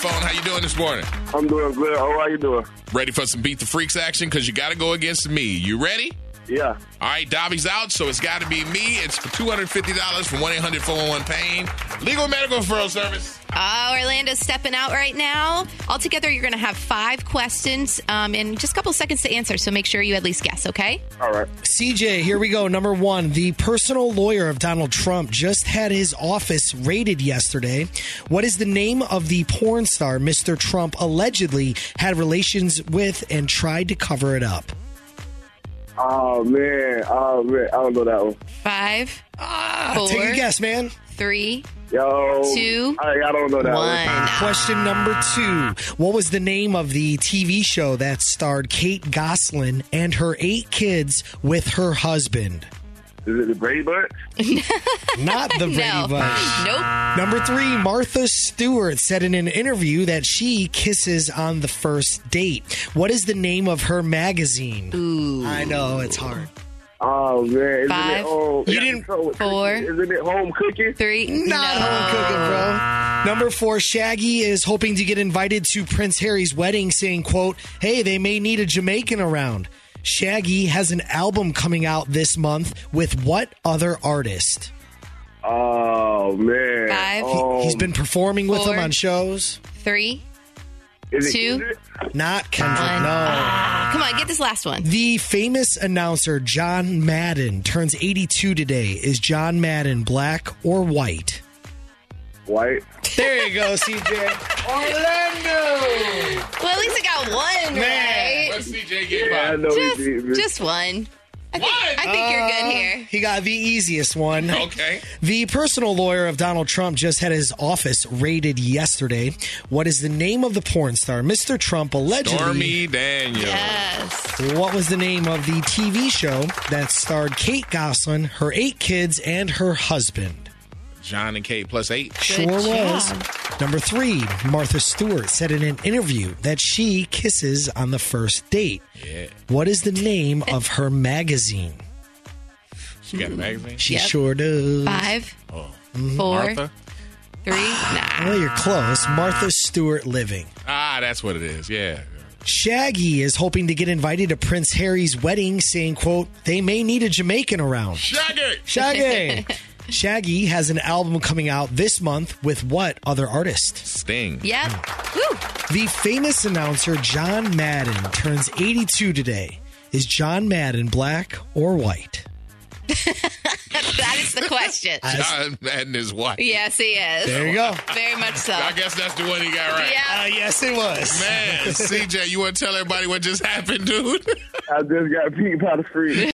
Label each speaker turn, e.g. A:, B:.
A: phone. How you doing this morning?
B: I'm doing good. How are you doing?
A: Ready for some Beat the Freaks action? Because you got to go against me. You ready?
B: Yeah.
A: All right, Dobby's out, so it's got to be me. It's for $250 from 1-800-411-PAIN. Legal and medical referral service.
C: Oh, Orlando's stepping out right now. Altogether, you're going to have 5 questions and just a couple seconds to answer, so make sure you at least guess, okay?
B: All right.
D: CJ, here we go. Number 1, the personal lawyer of Donald Trump just had his office raided yesterday. What is the name of the porn star Mr. Trump allegedly had relations with and tried to cover it up?
B: Oh, man. I don't know that one.
C: 5, 4,
D: Take a guess, man.
C: 3,
B: Yo.
C: 2,
B: I don't know that
C: 1.
D: Question number 2. What was the name of the TV show that starred Kate Gosselin and her 8 kids with her husband?
B: Is it the Brady Bunch?
D: Not the Brady
C: No.
D: Bunch.
C: Nope.
D: Number 3, Martha Stewart said in an interview that she kisses on the first date. What is the name of her magazine?
C: Ooh.
D: I know, it's hard.
B: Oh, man. Isn't
C: 5,
D: You didn't-
C: 4,
B: Isn't it home cooking?
C: 3.
D: Not
C: no.
D: home cooking, bro. Number 4, Shaggy is hoping to get invited to Prince Harry's wedding, saying, quote, hey, they may need a Jamaican around. Shaggy has an album coming out this month with what other artist?
B: Oh, man.
C: 5,
D: He's been performing with
C: 4,
D: them on shows.
C: 3,
B: Is it
C: 2.
B: Kendrick?
D: Not Kendrick,
C: 1.
D: no.
C: Come on, get this last one.
D: The famous announcer John Madden turns 82 today. Is John Madden black or white?
B: White.
D: There you go, CJ. Orlando!
C: Well, at least I got one
D: Man.
C: right.
A: What's CJ get
B: Yeah, I
A: by?
B: know he did.
C: Just one. I
A: What?
C: think you're good here.
D: He got the easiest one.
A: Okay.
D: The personal lawyer of Donald Trump just had his office raided yesterday. What is the name of the porn star Mr. Trump allegedly...
A: Stormy Daniels.
C: Yes.
D: What was the name of the TV show that starred Kate Gosselin, her 8 kids, and her husband?
A: John and Kate plus 8.
D: Sure
C: Good
D: was.
C: job.
D: Number 3, Martha Stewart said in an interview that she kisses on the first date.
A: Yeah.
D: What is the name of her magazine?
A: She got a magazine?
D: She
C: Yep.
D: sure does.
C: 5,
A: Oh.
C: 4,
A: Martha?
C: 3. Nah.
D: Well, you're close. Martha Stewart Living.
A: Ah, that's what it is. Yeah.
D: Shaggy is hoping to get invited to Prince Harry's wedding, saying, quote, they may need a Jamaican around.
A: Shaggy!
D: Shaggy! Shaggy has an album coming out this month with what other artist?
A: Sting.
C: Yep. Woo.
D: The famous announcer John Madden turns 82 today. Is John Madden black or white?
C: That is the question.
A: John Madden is white.
C: Yes, he is.
D: There you go.
C: Very much so.
A: I guess that's the one he got right.
C: Yeah.
D: Yes, it was.
A: Man, CJ, you want to tell everybody what just happened, dude?
B: I just got beat by the freak.